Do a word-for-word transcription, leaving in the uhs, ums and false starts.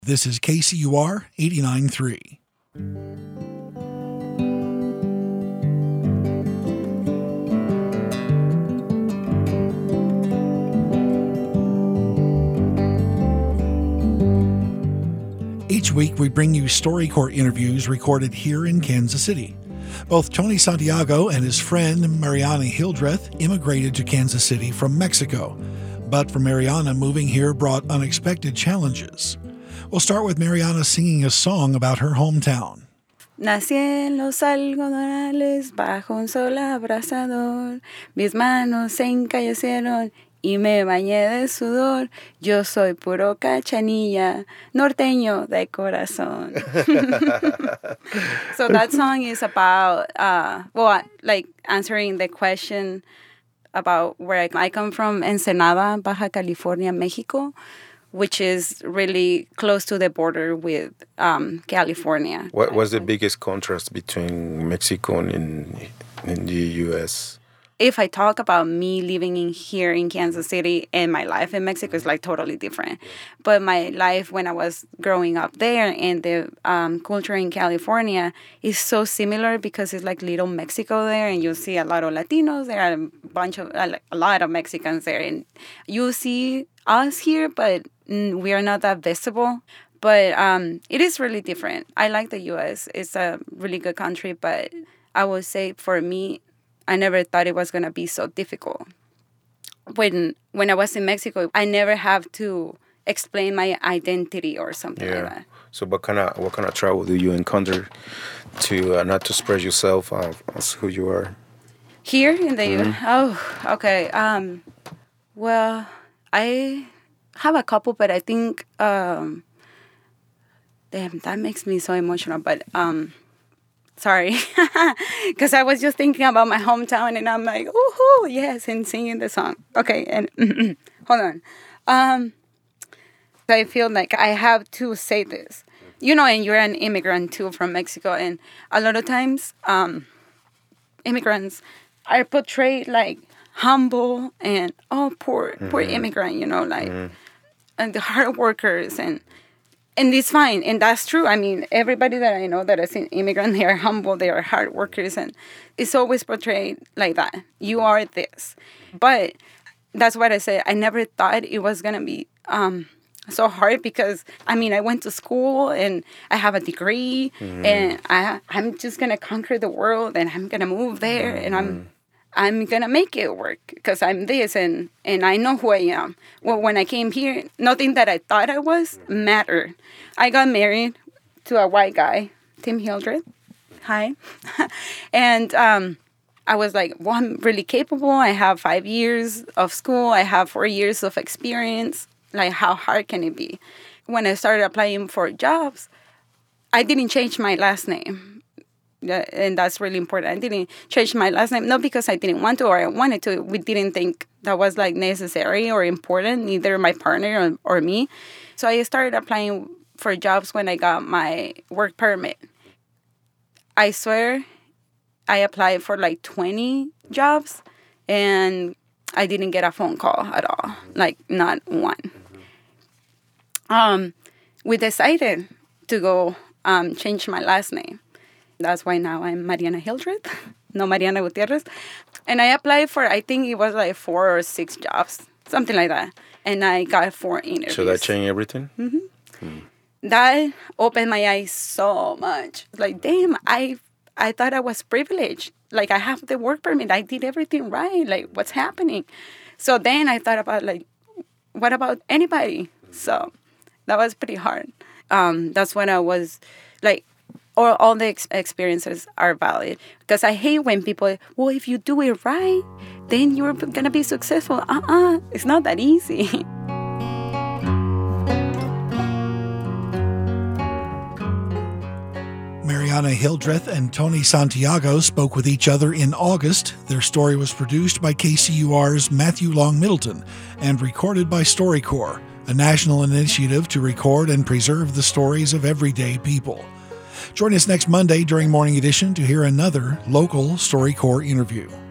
This is K C U R eighty-nine point three. Each week, we bring you StoryCorps interviews recorded here in Kansas City. Both Tony Santiago and his friend Mariana Hildreth immigrated to Kansas City from Mexico. But for Mariana, moving here brought unexpected challenges. We'll start with Mariana singing a song about her hometown. Nací en los algodonales bajo un sol abrasador. Mis manos se encallecieron y me bañé de sudor. Yo soy puro cachanilla, norteño de corazón. So that song is about, uh, well, like answering the question about where I come from, Ensenada, Baja California, Mexico, which is really close to the border with um, California. What was the biggest contrast between Mexico and in, in the U S? If I talk about me living in here in Kansas City and my life in Mexico is like totally different. But my life when I was growing up there and the um, culture in California is so similar because it's like little Mexico there, and you see a lot of Latinos. There are a bunch of, a lot of Mexicans there. And you see us here, but we are not that visible. But um, it is really different. I like the U S. It's a really good country, but I would say for me, I never thought it was going to be so difficult. When when I was in Mexico, I never have to explain my identity or something yeah. like that. So what kind of what kind of trouble do you encounter to uh, not to spread yourself uh, as who you are? Here in the Mm-hmm. U S? Oh, okay. Um, well, I have a couple, but I think, um, damn, that makes me so emotional. But, um, sorry, because I was just thinking about my hometown, and I'm like, woohoo, yes, and singing the song. Okay, and hold on. Um, I feel like I have to say this. You know, and you're an immigrant, too, from Mexico, and a lot of times, um, immigrants are portrayed like humble and, oh, poor, mm-hmm. poor immigrant, you know, like, mm-hmm. and the hard workers, and and it's fine, and that's true. I mean, everybody that I know that is an immigrant, they are humble, they are hard workers, and it's always portrayed like that. You are this. But that's what I said. I never thought it was going to be um, so hard because, I mean, I went to school, and I have a degree, mm-hmm. and I, I'm just going to conquer the world, and I'm going to move there, mm-hmm. and I'm I'm going to make it work because I'm this, and, and I know who I am. Well, when I came here, nothing that I thought I was mattered. I got married to a white guy, Tim Hildreth. Hi. and um, I was like, well, I'm really capable. I have five years of school. I have four years of experience. Like, how hard can it be? When I started applying for jobs, I didn't change my last name. And that's really important. I didn't change my last name, not because I didn't want to or I wanted to. We didn't think that was like necessary or important, neither my partner or, or me. So I started applying for jobs when I got my work permit. I swear I applied for like twenty jobs and I didn't get a phone call at all, like not one. Um, we decided to go um, change my last name. That's why now I'm Mariana Hildreth, no Mariana Gutierrez. And I applied for, I think it was like four or six jobs, something like that. And I got four interviews. So that changed everything? Mm-hmm. Mm. That opened my eyes so much. Like, damn, I I thought I was privileged. Like, I have the work permit. I did everything right. Like, what's happening? So then I thought about, like, what about anybody? So that was pretty hard. Um, that's when I was, like, or all the ex- experiences are valid. Because I hate when people, well, if you do it right, then you're going to be successful. Uh-uh. It's not that easy. Mariana Hildreth and Tony Santiago spoke with each other in August. Their story was produced by K C U R's Matthew Long Middleton and recorded by StoryCorps, a national initiative to record and preserve the stories of everyday people. Join us next Monday during Morning Edition to hear another local StoryCorps interview.